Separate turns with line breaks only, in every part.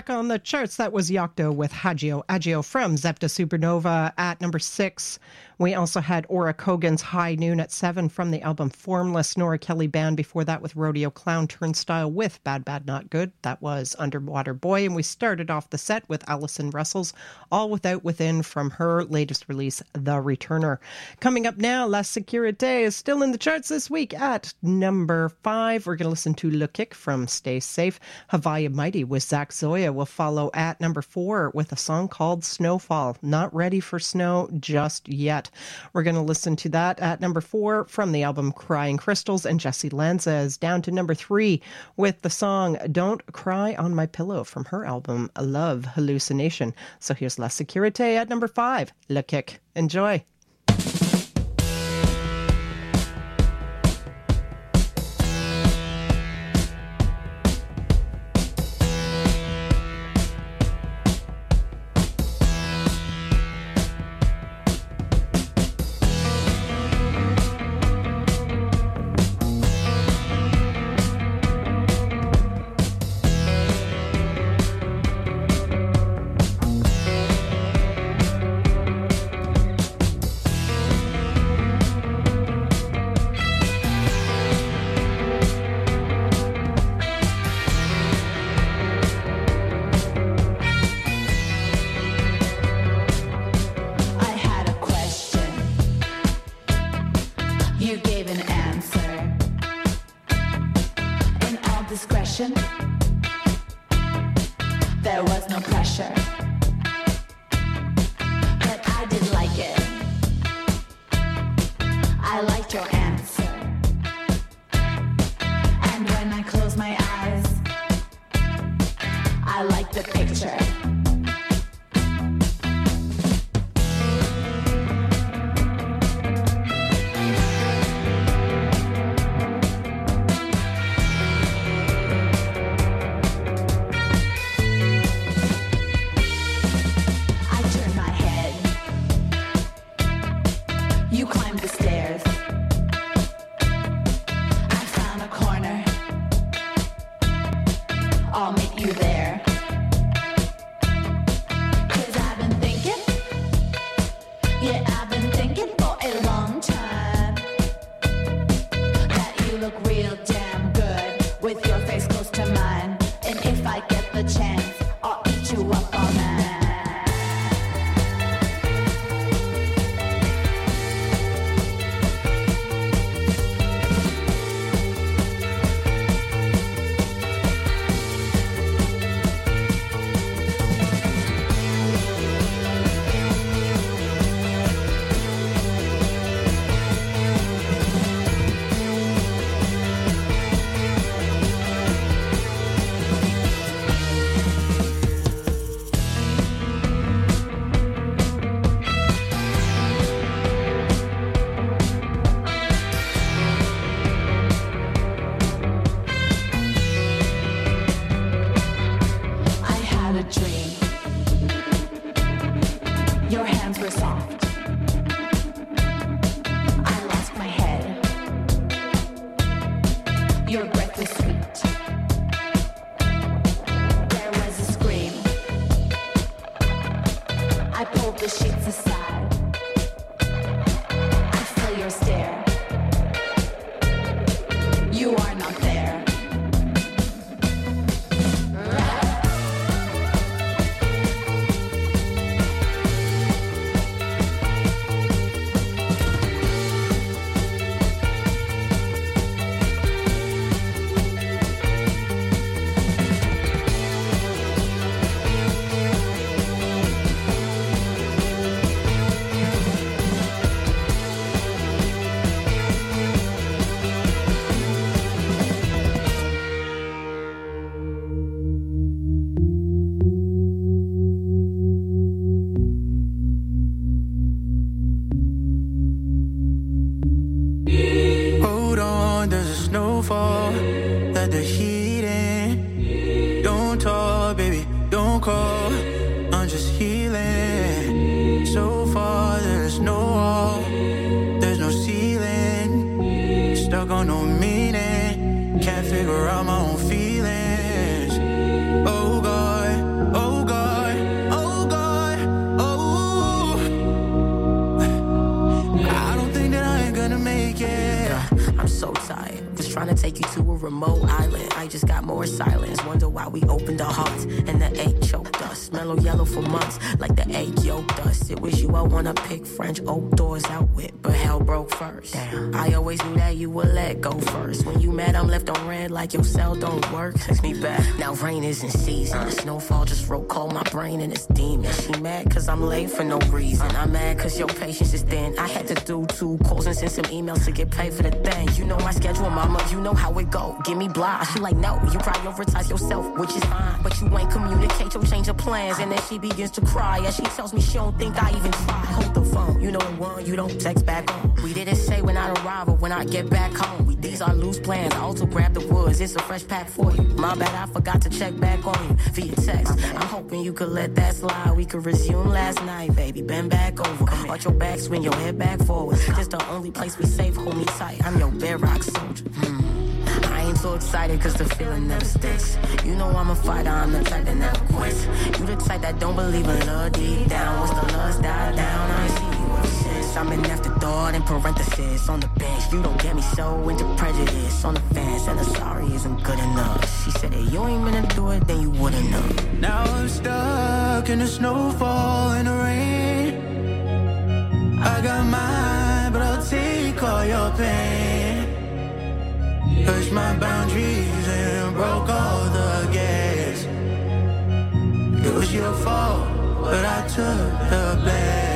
back on the charts. That was Yocto with Agio from Zepta Supernova at number 6. We also had Aura Kogan's High Noon at 7 from the album Formless. Nora Kelly Band before that with Rodeo Clown Turnstile with Bad Bad Not Good. That was Underwater Boy. And we started off the set with Alison Russell's All Without Within from her latest release, The Returner. Coming up now, La Sécurité is still in the charts this week at number 5. We're going to listen to Le Kick from Stay Safe. Hawaii Mighty with Zach Zoya will follow at number 4 with a song called Snowfall. Not ready for snow just yet. We're going to listen to that at number 4 from the album Crying Crystals, and Jessie Lanza is down to number 3 with the song Don't Cry on My Pillow from her album Love Hallucination. So here's La Sécurité at number 5, Le Kick. Enjoy.
There was no pressure, but I did like it. I liked your answer, and when I close my eyes, I like the picture.
Can't figure out my own feelings. Oh God, trying to take you to a remote island. I just got more silence. Wonder why we opened our hearts and the ache choked us. Mellow yellow for months, like the ache yoked us. It was you I wanna pick French oak doors out with, but hell broke first. Damn. I always knew that you would let go first. When you mad, I'm left on red like your cell don't work. Text me back. Now rain is in season. The snowfall just wrote cold my brain and it's demon. She mad cause I'm late for no reason. I'm mad cause your patience is thin. I had to do 2 calls and send some emails to get paid for the thing. You know my schedule, mama, you know how it go. Give me blah. She like, no, you prioritize yourself, which is fine. But you ain't communicate your change of plans. And then she begins to cry as she tells me she don't think I even try. Hold the phone, you know the one you don't text back on. We didn't say when I arrive or when I get back home. These are loose plans, I also grab the woods. It's a fresh pack for you. My bad, I forgot to check back on you via text. I'm hoping you could let that slide. We could resume last night, baby. Bend back over. Arch your back, swing your head back forward. This the only place we safe, hold me tight. I'm your bedrock soldier. I ain't so excited cause the feeling never sticks. You know I'm a fighter, I'm the type that never quits. You the type that don't believe in love deep down. Once the lust die down, I ain't see you ever since. I'm an afterthought in parenthesis on the bench. You don't get me so into prejudice on the fence. And the sorry isn't good enough. She said if you ain't meant to do it, then you wouldn't know.
Now I'm stuck in the snowfall and the rain. I got mine, but I'll take all your pain. Pushed my boundaries and broke all the gates. It was your fault, but I took the blame.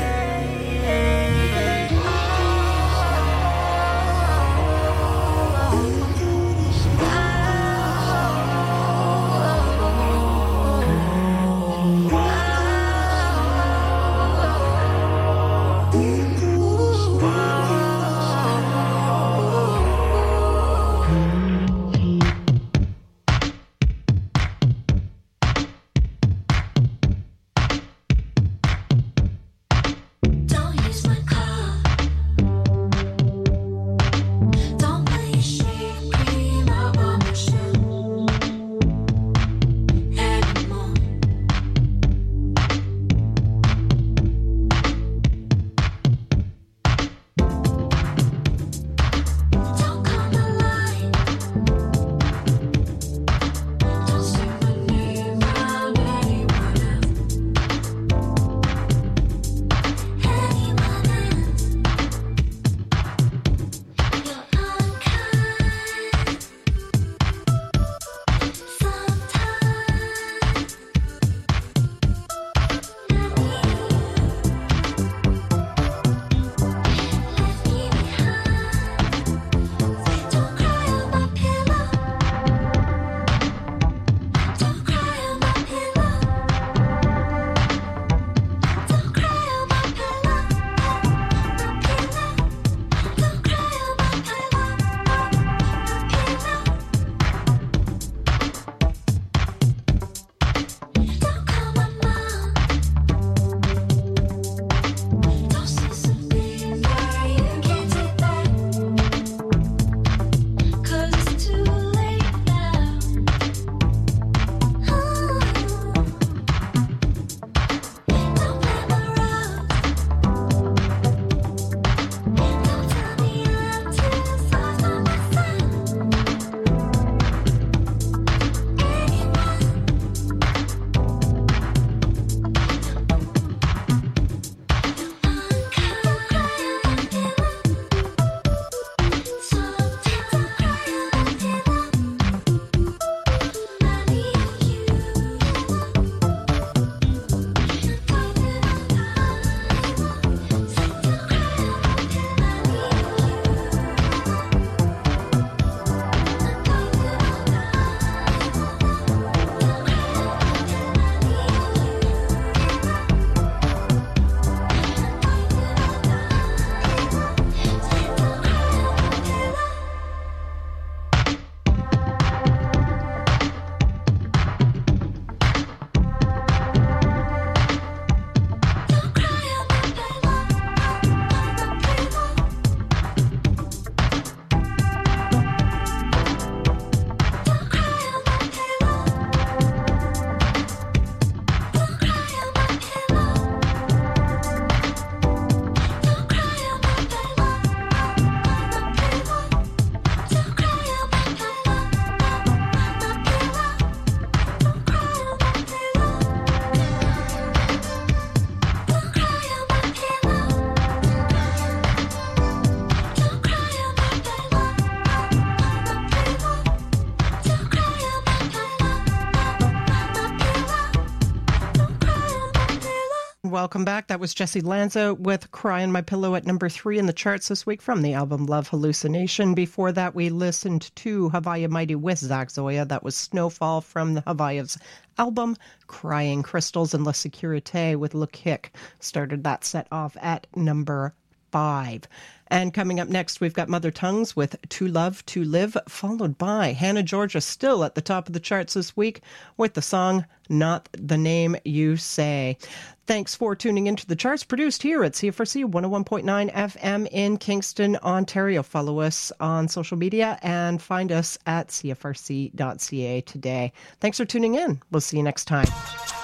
welcome back. That was Jesse Lanza with Cry on My Pillow at number 3 in the charts this week from the album Love Hallucination. Before that, we listened to Hawaii Mighty with Zach Zoya. That was Snowfall from the Hawaii's album Crying Crystals, and La Securite with Le Kick started that set off at number 5. And coming up next, we've got Mother Tongues with To Love, To Live, followed by Hannah Georgia, still at the top of the charts this week with the song Not the Name You Say. Thanks for tuning into the charts, produced here at CFRC 101.9 FM in Kingston, Ontario. Follow us on social media and find us at cfrc.ca today. Thanks for tuning in. We'll see you next time.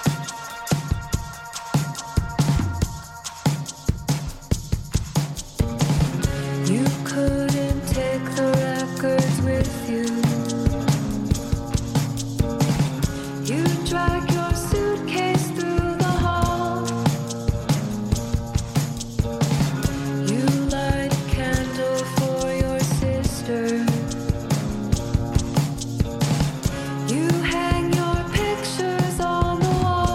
You couldn't take the records with you. You drag your suitcase through the hall. You light a candle for your sister. You hang your pictures on the wall.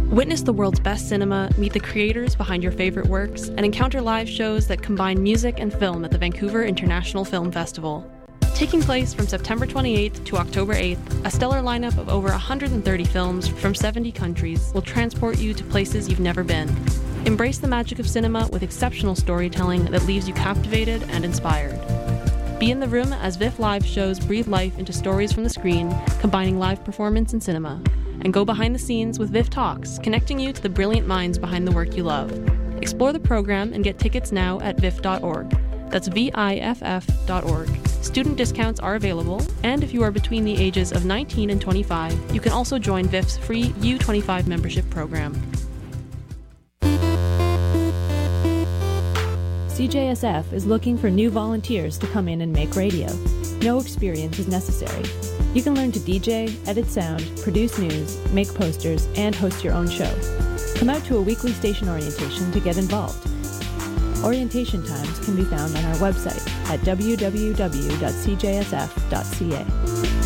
Witness the world's best cinema, meet the creators behind your favorite works, and encounter live shows that combine music and film at the Vancouver International Film Festival. Taking place from September 28th to October 8th, a stellar lineup of over 130 films from 70 countries will transport you to places you've never been. Embrace the magic of cinema with exceptional storytelling that leaves you captivated and inspired. Be in the room as VIFF Live shows breathe life into stories from the screen, combining live performance and cinema. And go behind the scenes with VIFF Talks, connecting you to the brilliant minds behind the work you love. Explore the program and get tickets now at viff.org. That's VIFF.org. Student discounts are available, and if you are between the ages of 19 and 25, you can also join VIFF's free U25 membership program.
CJSF is looking for new volunteers to come in and make radio. No experience is necessary. You can learn to DJ, edit sound, produce news, make posters, and host your own show. Come out to a weekly station orientation to get involved. Orientation times can be found on our website at www.cjsf.ca.